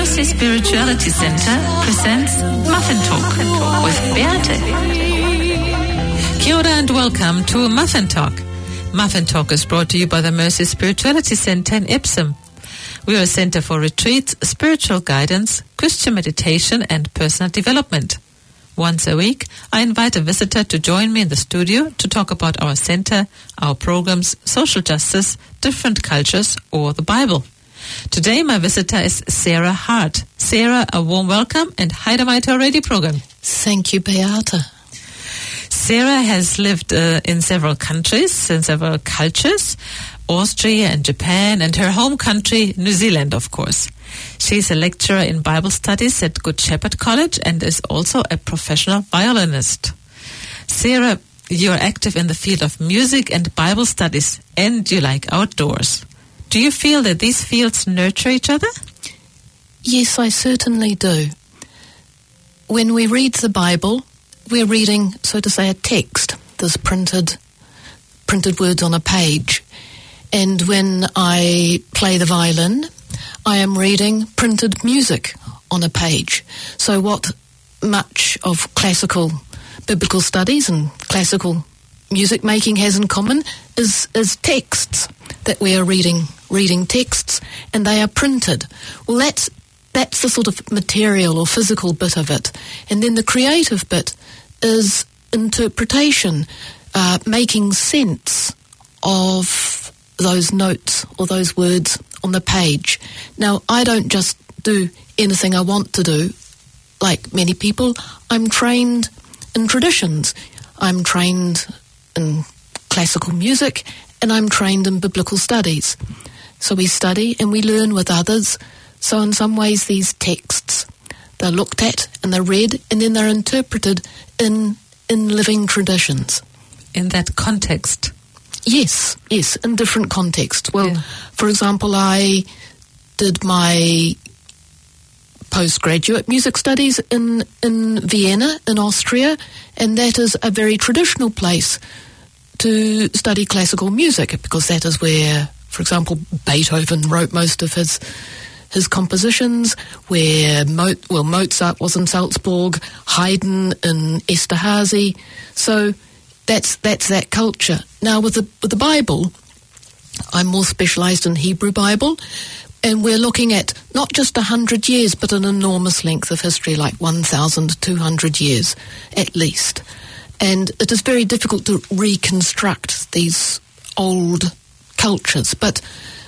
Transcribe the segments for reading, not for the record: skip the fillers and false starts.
Mercy Spirituality Center presents Muffin Talk with Beate. Kia ora and welcome to Muffin Talk. Muffin Talk is brought to you by the Mercy Spirituality Center in Epsom. We are a center for retreats, spiritual guidance, Christian meditation and personal development. Once a week, I invite a visitor to join me in the studio to talk about our center, our programs, social justice, different cultures, or the Bible. Today, my visitor is Sarah Hart. Sarah, a warm welcome and Haidamai to our radio program. Thank you, Beate. Sarah has lived in several countries, in several cultures, Austria and Japan, and her home country, New Zealand, of course. She's a lecturer in Bible studies at Good Shepherd College and is also a professional violinist. Sarah, you're active in the field of music and Bible studies, and you like outdoors. Do you feel that these fields nurture each other? Yes, I certainly do. When we read the Bible, we're reading, so to say, a text. There's printed words on a page. And when I play the violin, I am reading printed music on a page. So what much of classical biblical studies and classical music making has in common is texts, that we are reading texts and they are printed. Well, that's the sort of material or physical bit of it. And then the creative bit is interpretation, making sense of those notes or those words on the page. Now, I don't just do anything I want to do, like many people. I'm trained in traditions. I'm trained in classical music, and I'm trained in biblical studies. So we study and we learn with others. So in some ways, these texts, they're looked at and they're read, and then they're interpreted in living traditions. In that context? Yes, in different contexts. Well, For example, I did my postgraduate music studies in Vienna, in Austria, and that is a very traditional place to study classical music, because that is where, for example, Beethoven wrote most of his compositions, where Mozart was in Salzburg, Haydn in Esterhazy. So that's that culture. Now, with the Bible, I'm more specialised in Hebrew Bible, and we're looking at not just 100 years, but an enormous length of history, like 1,200 years at least. And it is very difficult to reconstruct these old cultures, but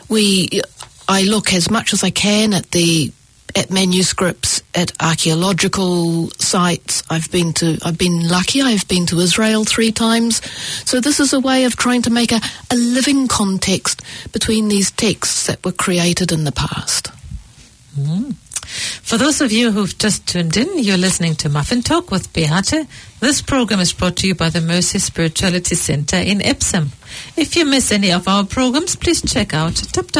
I look as much as I can at manuscripts, at archaeological sites. I've been lucky. I've been to Israel 3 times. So this is a way of trying to make a living context between these texts that were created in the past. Mm. For those of you who've just tuned in, you're listening to Muffin Talk with Beate. This program is brought to you by the Mercy Spirituality Center in Epsom. If you miss any of our programs, please check out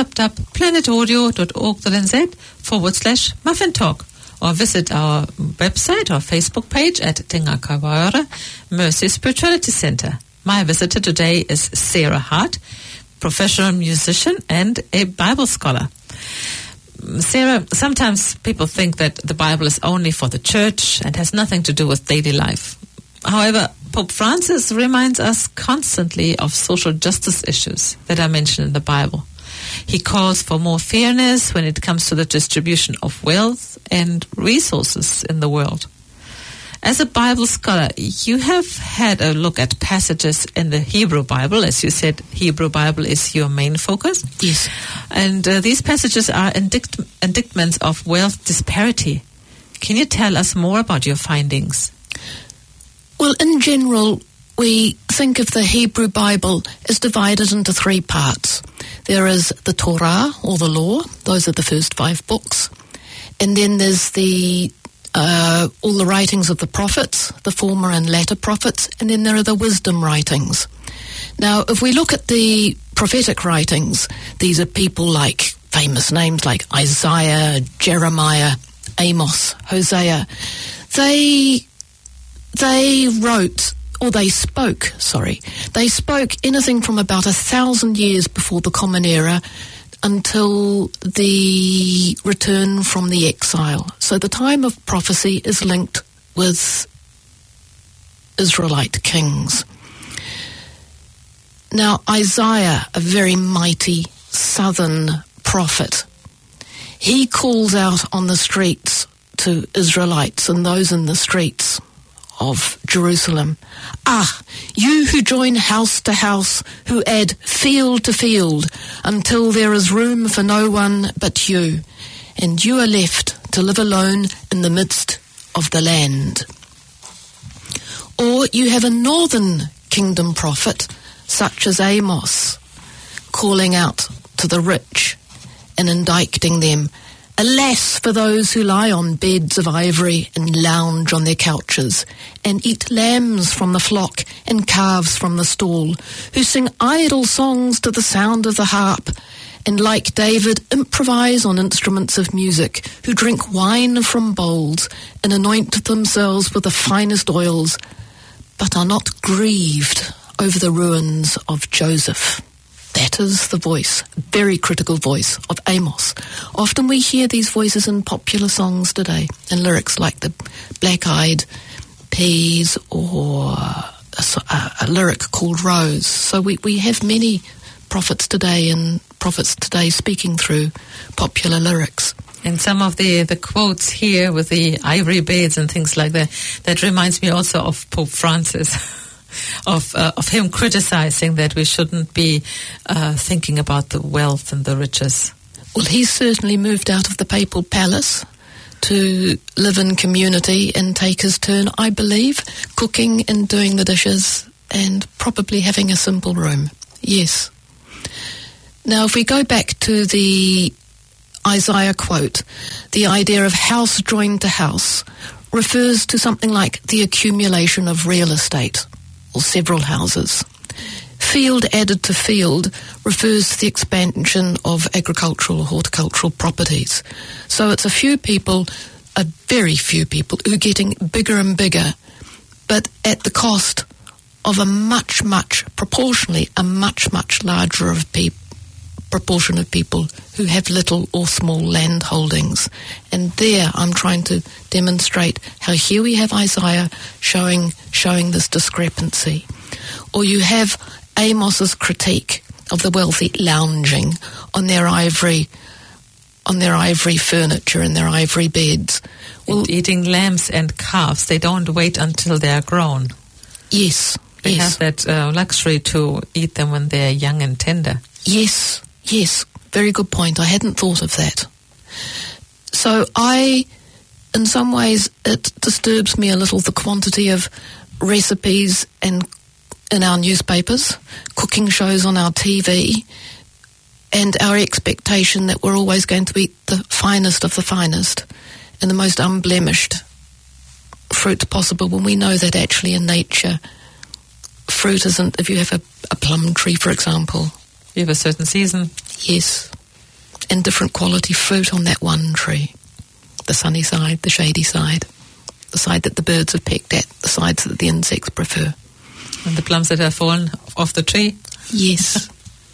planetaudio.org.nz/Muffin Talk, or visit our website or Facebook page at Tengaka Waora Mercy Spirituality Center. My visitor today is Sarah Hart, professional musician and a Bible scholar. Sarah, sometimes people think that the Bible is only for the church and has nothing to do with daily life. However, Pope Francis reminds us constantly of social justice issues that are mentioned in the Bible. He calls for more fairness when it comes to the distribution of wealth and resources in the world. As a Bible scholar, you have had a look at passages in the Hebrew Bible. As you said, Hebrew Bible is your main focus. Yes. And these passages are indictments of wealth disparity. Can you tell us more about your findings? Well, in general, we think of the Hebrew Bible as divided into 3 parts. There is the Torah, or the law. Those are the first 5 books. And then there's all the writings of the prophets, the former and latter prophets, and then there are the wisdom writings. Now, if we look at the prophetic writings, these are people like famous names like Isaiah, Jeremiah, Amos, Hosea. They spoke anything from about 1,000 years before the Common Era until the return from the exile. So the time of prophecy is linked with Israelite kings. Now, Isaiah, a very mighty southern prophet, he calls out on the streets to Israelites and those in the streets of Jerusalem, "Ah, you who join house to house, who add field to field, until there is room for no one but you, and you are left to live alone in the midst of the land." Or you have a northern kingdom prophet, such as Amos, calling out to the rich and indicting them, "Alas for those who lie on beds of ivory and lounge on their couches, and eat lambs from the flock and calves from the stall, who sing idle songs to the sound of the harp, and like David improvise on instruments of music, who drink wine from bowls and anoint themselves with the finest oils, but are not grieved over the ruins of Joseph." That is the voice, very critical voice, of Amos. Often we hear these voices in popular songs today, in lyrics like the Black-Eyed Peas or a lyric called Rose. So we have many prophets today and prophets today speaking through popular lyrics. And some of the quotes here with the ivory beds and things like that reminds me also of Pope Francis. Of him criticizing that we shouldn't be thinking about the wealth and the riches. Well, he's certainly moved out of the papal palace to live in community and take his turn, I believe, cooking and doing the dishes and probably having a simple room. Yes. Now, if we go back to the Isaiah quote, the idea of house joined to house refers to something like the accumulation of real estate, or several houses. Field added to field refers to the expansion of agricultural or horticultural properties. So it's a very few people, who are getting bigger and bigger, but at the cost of proportionally a much larger proportion of people who have little or small land holdings. And there I'm trying to demonstrate how here we have Isaiah showing this discrepancy. Or you have Amos's critique of the wealthy lounging on their ivory furniture and their ivory beds. Well, eating lambs and calves, they don't wait until they are grown. Yes. They have that luxury to eat them when they're young and tender. Yes, very good point. I hadn't thought of that. So in some ways, it disturbs me a little, the quantity of recipes in our newspapers, cooking shows on our TV, and our expectation that we're always going to eat the finest of the finest and the most unblemished fruit possible, when we know that actually in nature, fruit isn't, if you have a plum tree, for example. You have a certain season. Yes, and different quality fruit on that one tree. The sunny side, the shady side, the side that the birds have pecked at, the sides that the insects prefer. And the plums that have fallen off the tree? Yes.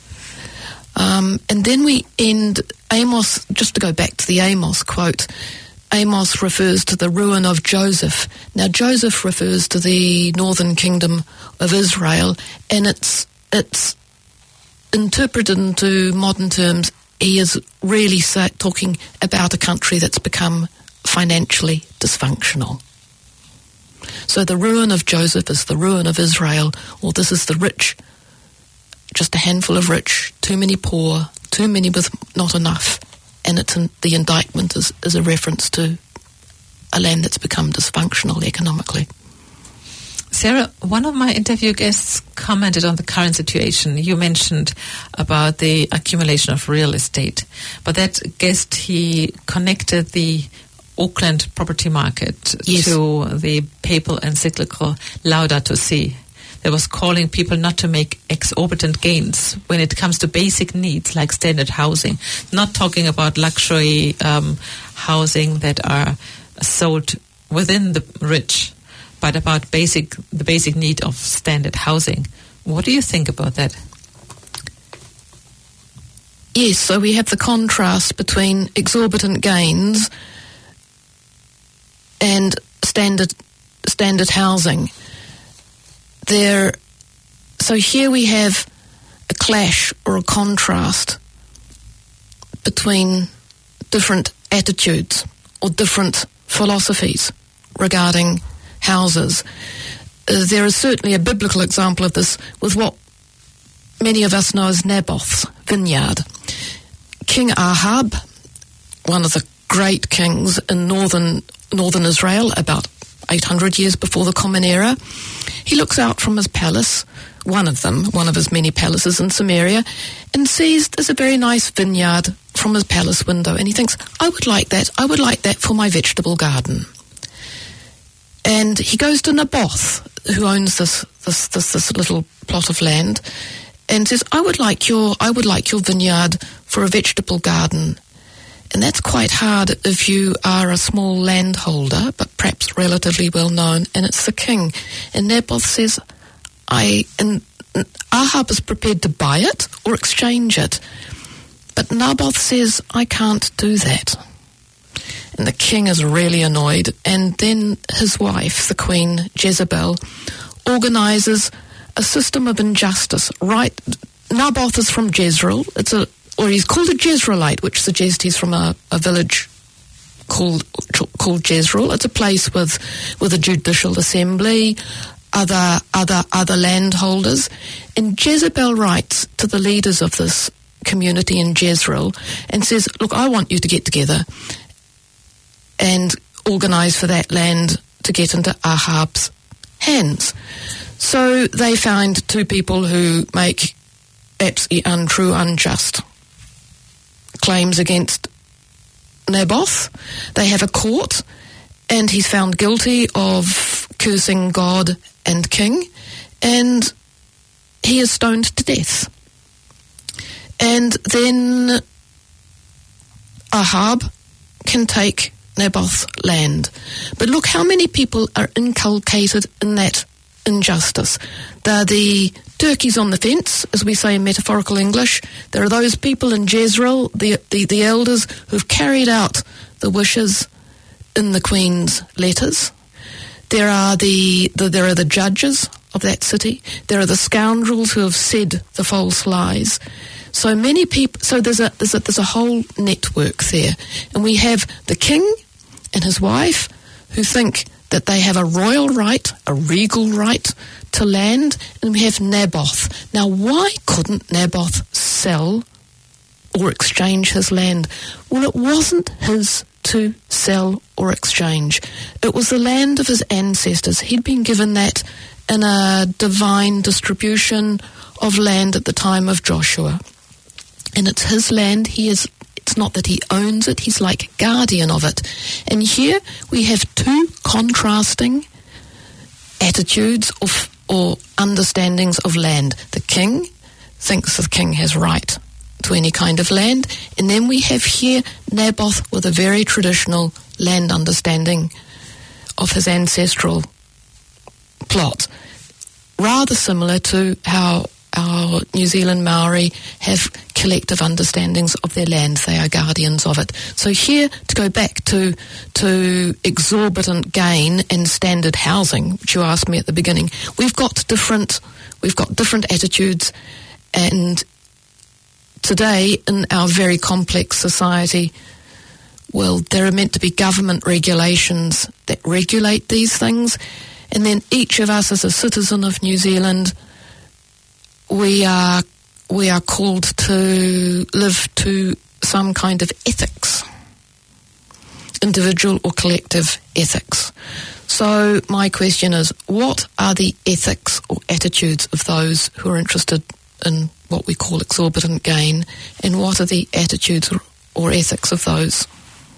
And then we end, Amos, just to go back to the Amos quote, Amos refers to the ruin of Joseph. Now, Joseph refers to the northern kingdom of Israel, and it's interpreted into modern terms. He is really talking about a country that's become financially dysfunctional. So the ruin of Joseph is the ruin of Israel, or this is the rich, just a handful of rich, too many poor, too many with not enough. And the indictment is a reference to a land that's become dysfunctional economically. Sarah, one of my interview guests commented on the current situation. You mentioned about the accumulation of real estate, but that guest, he connected the Auckland property market to the papal encyclical Laudato Si. That was calling people not to make exorbitant gains when it comes to basic needs like standard housing. Not talking about luxury housing that are sold within the rich, but about the basic need of standard housing. What do you think about that? Yes, so we have the contrast between exorbitant gains and standard housing. So here we have a clash or a contrast between different attitudes or different philosophies regarding houses. There is certainly a biblical example of this with what many of us know as Naboth's vineyard. King Ahab, one of the great kings in northern Israel, about 800 years before the Common Era, he looks out from his palace, one of his many palaces in Samaria, and sees there's a very nice vineyard from his palace window, and he thinks, I would like that for my vegetable garden. And he goes to Naboth, who owns this little plot of land, and says, I would like your vineyard for a vegetable garden. And that's quite hard if you are a small landholder, but perhaps relatively well known, and it's the king. And Naboth says, and Ahab is prepared to buy it or exchange it. But Naboth says, I can't do that. And the king is really annoyed. And then his wife, the queen Jezebel, organises a system of injustice. Right? Naboth is from Jezreel. He's called a Jezreelite, which suggests he's from a village called Jezreel. It's a place with a judicial assembly, other landholders. And Jezebel writes to the leaders of this community in Jezreel and says, look, I want you to get together and organise for that land to get into Ahab's hands. So they find two people who make absolutely untrue, unjust claims against Naboth. They have a court, and he's found guilty of cursing God and king, and he is stoned to death. And then Ahab can take Naboth's land. But look how many people are inculcated in that injustice. They're the turkeys on the fence, as we say in metaphorical English. There are those people in Jezreel, the elders, who've carried out the wishes in the Queen's letters. There are the judges of that city. There are the scoundrels who have said the false lies. So many people. So there's a whole network there, and we have the king and his wife who think that they have a royal right, a regal right to land, and we have Naboth. Now, why couldn't Naboth sell or exchange his land? Well, it wasn't his to sell or exchange. It was the land of his ancestors. He'd been given that in a divine distribution of land at the time of Joshua. And it's his land. It's not that he owns it, he's like guardian of it. And here we have two contrasting attitudes or understandings of land. The king thinks the king has right to any kind of land, and then we have here Naboth with a very traditional land understanding of his ancestral plot, rather similar to how our New Zealand Maori have collective understandings of their land. They are guardians of it. So here, to go back to exorbitant gain and standard housing, which you asked me at the beginning, we've got different attitudes, and today in our very complex society, well, there are meant to be government regulations that regulate these things, and then each of us as a citizen of New Zealand, we are called to live to some kind of ethics, individual or collective ethics. So my question is, what are the ethics or attitudes of those who are interested in what we call exorbitant gain, and what are the attitudes or ethics of those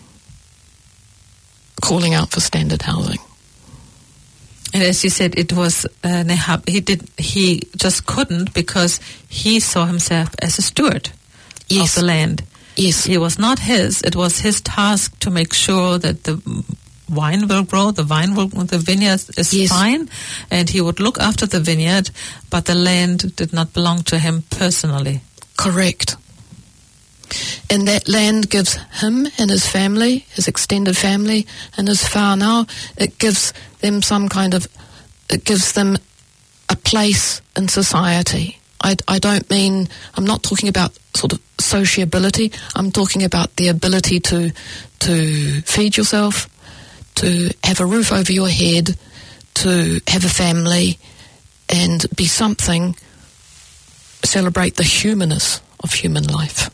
calling out for standard housing? And as you said, it was Nahab. He just couldn't, because he saw himself as a steward of the land. Yes. It was not his. It was his task to make sure that the wine will grow, the vineyard is fine, and he would look after the vineyard, but the land did not belong to him personally. Correct. And that land gives him and his family, his extended family, and his whānau, it gives them it gives them a place in society. I'm not talking about sort of sociability, I'm talking about the ability to feed yourself, to have a roof over your head, to have a family, and be something, celebrate the humanness of human life.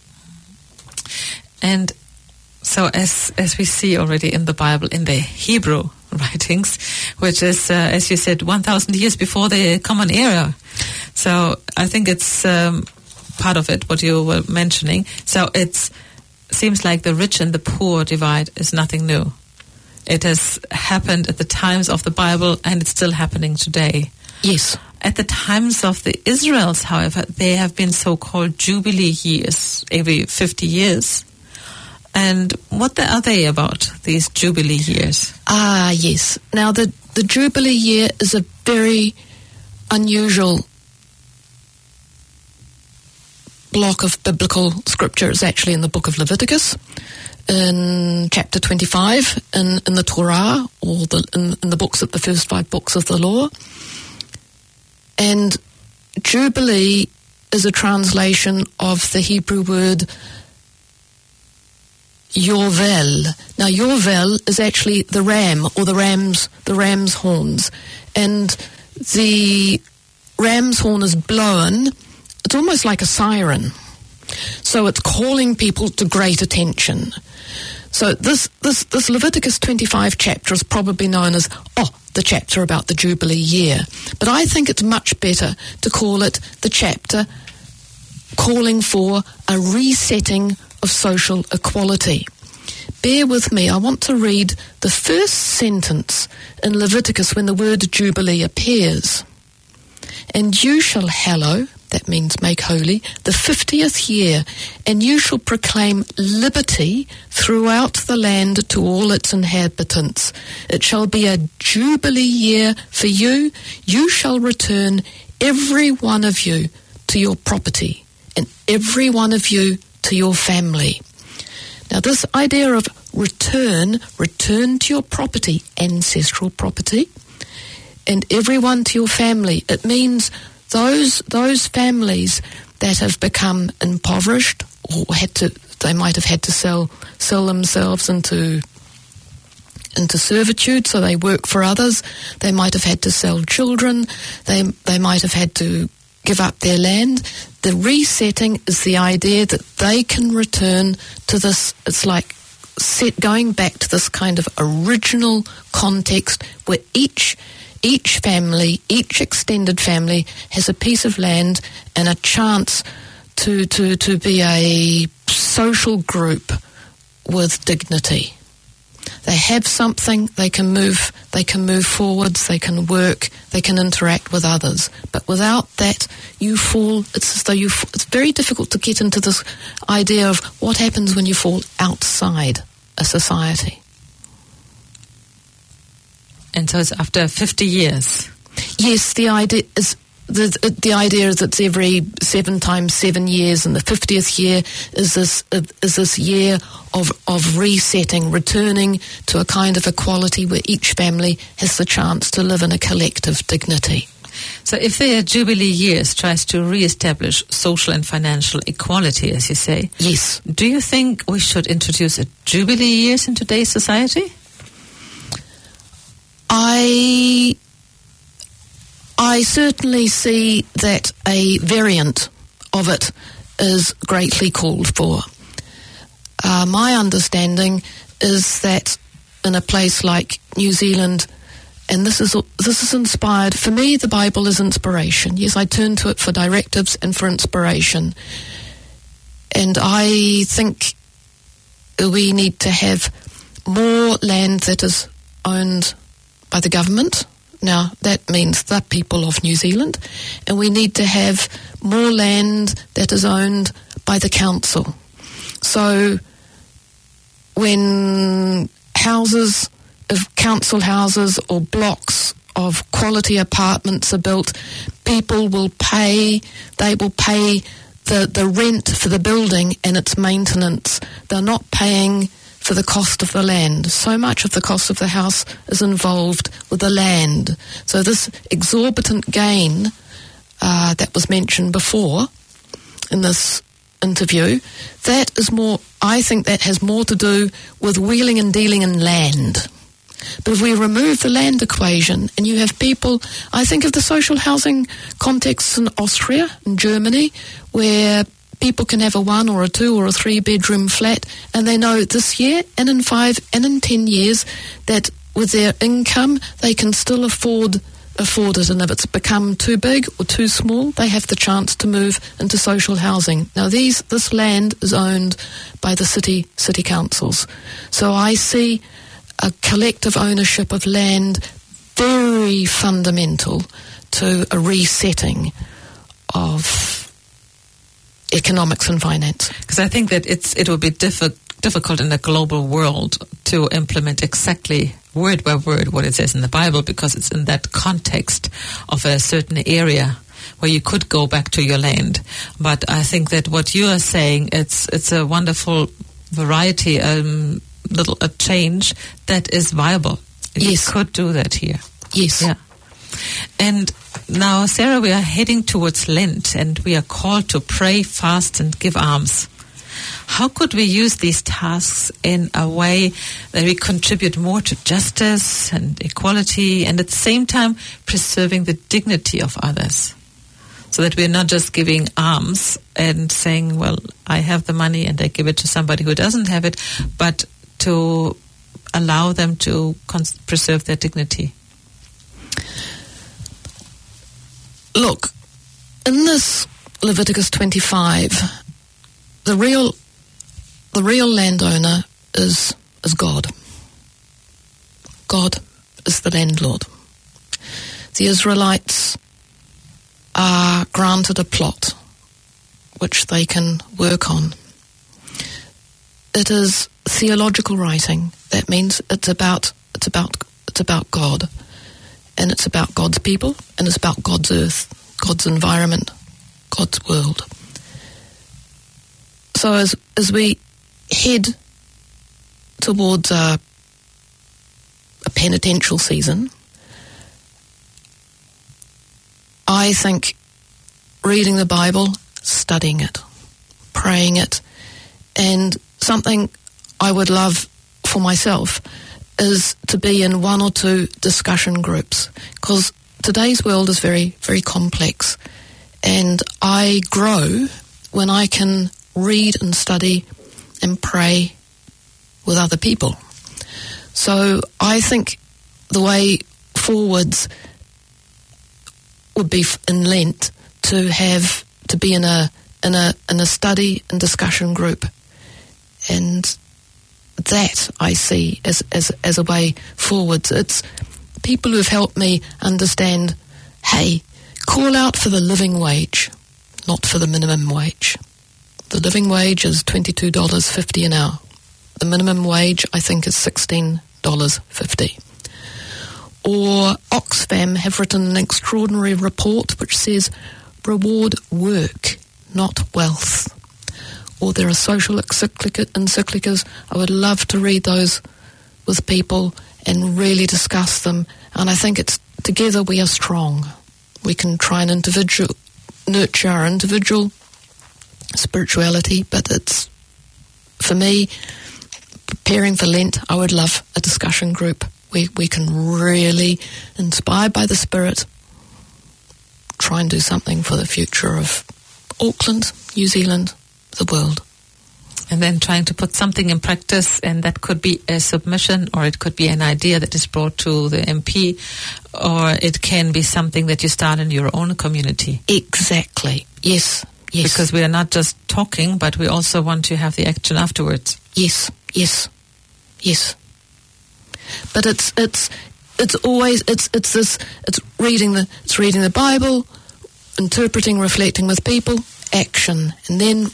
And so as we see already in the Bible, in the Hebrew writings, which is, as you said, 1,000 years before the Common Era. So I think it's part of it, what you were mentioning. So it seems like the rich and the poor divide is nothing new. It has happened at the times of the Bible, and it's still happening today. Yes. At the times of the Israels, however, there have been so-called Jubilee years, every 50 years. And what are they about, these Jubilee years? Ah, yes. Now, the Jubilee year is a very unusual block of biblical scripture. It's actually in the book of Leviticus, in chapter 25, in the Torah, or in the books, the first 5 books of the law. And Jubilee is a translation of the Hebrew word Yovel. Now, Yovel is actually the ram, or the ram's horns. And the ram's horn is blown. It's almost like a siren. So it's calling people to great attention. So this Leviticus 25 chapter is probably known as, the chapter about the Jubilee year. But I think it's much better to call it the chapter calling for a resetting of social equality. Bear with me, I want to read the first sentence in Leviticus when the word Jubilee appears. And you shall hallow, that means make holy, the 50th year, and you shall proclaim liberty throughout the land to all its inhabitants. It shall be a Jubilee year for you. You shall return, every one of you, to your property, and every one of you to your family. Now, this idea of return to your property, ancestral property, and everyone to your family, it means those families that have become impoverished, or they might have had to sell themselves into servitude, so they work for others. They might have had to sell children. They might have had to give up their land. The resetting is the idea that they can return to this. It's like going back to this kind of original context where each family, each extended family has a piece of land and a chance to be a social group with dignity. They have something, they can move forwards, they can work, they can interact with others. But without that, it's as though it's very difficult to get into this idea of what happens when you fall outside a society. And so it's after 50 years. Yes, the idea is that it's every 7 times 7 years, and the 50th year is this year of resetting, returning to a kind of equality where each family has the chance to live in a collective dignity. So if the Jubilee years tries to re-establish social and financial equality, as you say, yes, do you think we should introduce a Jubilee years in today's society? I certainly see that a variant of it is greatly called for. My understanding is that in a place like New Zealand, and this is inspired, for me the Bible is inspiration. Yes, I turn to it for directives and for inspiration. And I think we need to have more land that is owned by the government. Now, that means the people of New Zealand. And we need to have more land that is owned by the council. So when council houses or blocks of quality apartments are built, they will pay the rent for the building and its maintenance. They're not paying for the cost of the land. So much of the cost of the house is involved with the land. So this exorbitant gain that was mentioned before in this interview, that is more, I think that has more to do with wheeling and dealing in land. But if we remove the land equation and you have people, I think of the social housing context in Austria and Germany, where people can have a 1 or a 2 or a 3 bedroom flat, and they know this year and in 5 and in 10 years that with their income they can still afford it, and if it's become too big or too small, they have the chance to move into social housing. Now this land is owned by the city councils. So I see a collective ownership of land very fundamental to a resetting of economics and finance. Because I think that it will be difficult in a global world to implement exactly word by word what it says in the Bible, because it's in that context of a certain area where you could go back to your land. But I think that what you are saying, it's a wonderful variety, a change that is viable. Yes. You could do that here. Yes. Yeah. And now, Sarah, we are heading towards Lent, and we are called to pray, fast, and give alms. How could we use these tasks in a way that we contribute more to justice and equality, and at the same time preserving the dignity of others? So that we're not just giving alms and saying, well, I have the money and I give it to somebody who doesn't have it, but to allow them to preserve their dignity. Look, in this Leviticus 25, the real landowner is God. God is the landlord. The Israelites are granted a plot which they can work on. It is theological writing. That means it's about God, and it's about God's people, and it's about God's earth, God's environment, God's world. So as we head towards a penitential season, I think reading the Bible, studying it, praying it, and something I would love for myself is to be in 1 or 2 discussion groups, because today's world is very, very complex, and I grow when I can read and study and pray with other people. So I think the way forwards would be in Lent to be in a study and discussion group, and that I see as a way forwards. It's people who've helped me understand, hey, call out for the living wage, not for the minimum wage. The living wage is $22.50 an hour. The minimum wage, I think, is $16.50. Or Oxfam have written an extraordinary report which says, reward work, not wealth. Or there are social encyclicals. I would love to read those with people and really discuss them. And I think it's together we are strong. We can try and nurture our individual spirituality, but it's, for me, preparing for Lent, I would love a discussion group where we can really, inspired by the Spirit, try and do something for the future of Auckland, New Zealand, the world. And then trying to put something in practice, and that could be a submission, or it could be an idea that is brought to the MP, or it can be something that you start in your own community. Exactly. Yes. Yes. Because we are not just talking, but we also want to have the action afterwards. Yes. Yes. Yes. But it's always reading the Bible, interpreting, reflecting with people, action, and then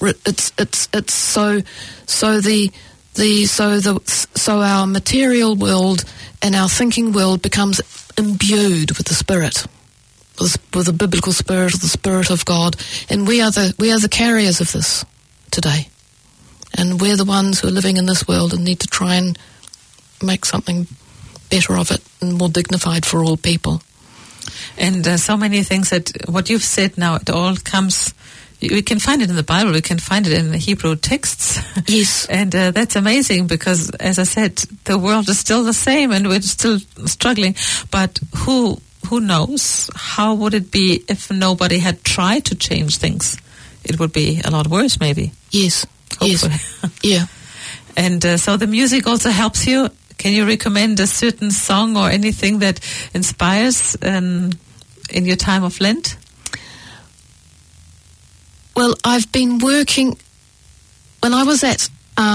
so our material world and our thinking world becomes imbued with the Spirit, with the biblical spirit, the Spirit of God, and we are the carriers of this today. And we're the ones who are living in this world and need to try and make something better of it and more dignified for all people. And so many things that what you've said now, it all comes, we can find it in the Bible, we can find it in the Hebrew texts. Yes. And that's amazing because, as I said, the world is still the same and we're still struggling. But who knows? How would it be if nobody had tried to change things? It would be a lot worse, maybe. Yes. Hopefully. Yes. Yeah. And so the music also helps you. Can you recommend a certain song or anything that inspires in your time of Lent? Well, I've been working, when I was at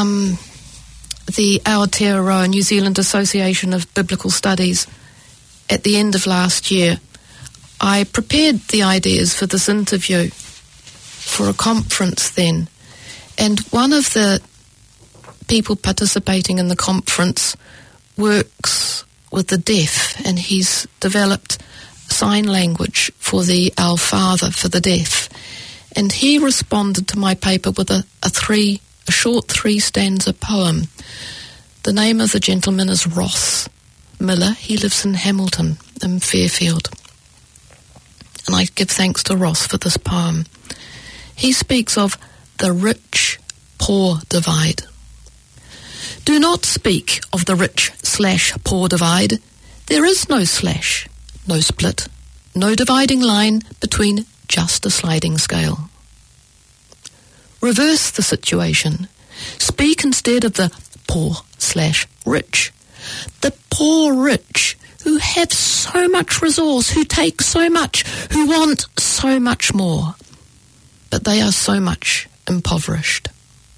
the Aotearoa New Zealand Association of Biblical Studies at the end of last year, I prepared the ideas for this interview for a conference then. And one of the people participating in the conference works with the deaf, and he's developed sign language for Our Father for the deaf. And he responded to my paper with a short 3-stanza poem. The name of the gentleman is Ross Miller. He lives in Hamilton in Fairfield. And I give thanks to Ross for this poem. He speaks of the rich-poor divide. Do not speak of the rich/poor divide. There is no slash, no split, no dividing line between just a sliding scale. Reverse the situation. Speak instead of the poor/rich. The poor rich who have so much resource, who take so much, who want so much more, but they are so much impoverished.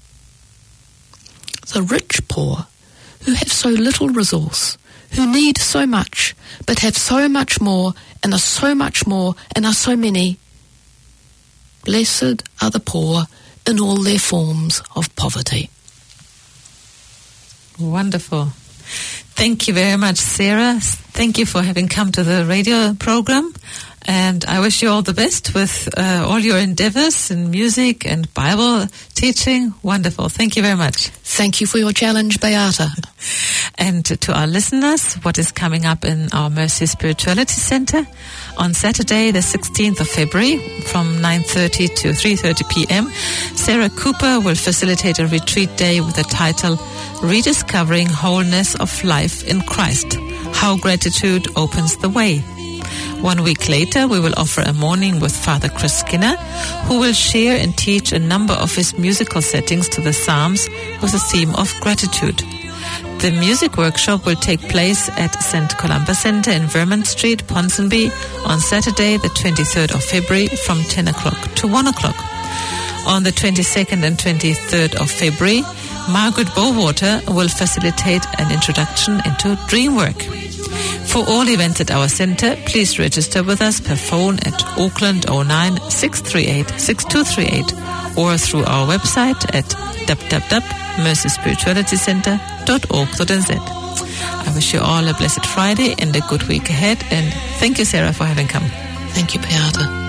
The rich poor who have so little resource, who need so much, but have so much more, and are so much more, and are so many. Blessed are the poor in all their forms of poverty. Wonderful. Thank you very much, Sarah. Thank you for having come to the radio program. And I wish you all the best with all your endeavors in music and Bible teaching. Wonderful. Thank you very much. Thank you for your challenge, Beata. And to our listeners, what is coming up in our Mercy Spirituality Center on Saturday, the 16th of February from 9:30 to 3:30 p.m., Sarah Cooper will facilitate a retreat day with the title Rediscovering Wholeness of Life in Christ, How Gratitude Opens the Way. 1 week later, we will offer a morning with Father Chris Skinner, who will share and teach a number of his musical settings to the Psalms with the theme of gratitude. The music workshop will take place at St. Columba Center in Vermont Street, Ponsonby, on Saturday, the 23rd of February from 10 o'clock to 1 o'clock. On the 22nd and 23rd of February, Margaret Bowater will facilitate an introduction into dream work. For all events at our center, please register with us per phone at Auckland 09 638 6238 or through our website at www.mercyspiritualitycenter.org.nz. I wish you all a blessed Friday and a good week ahead, and thank you, Sarah, for having come. Thank you, Beata.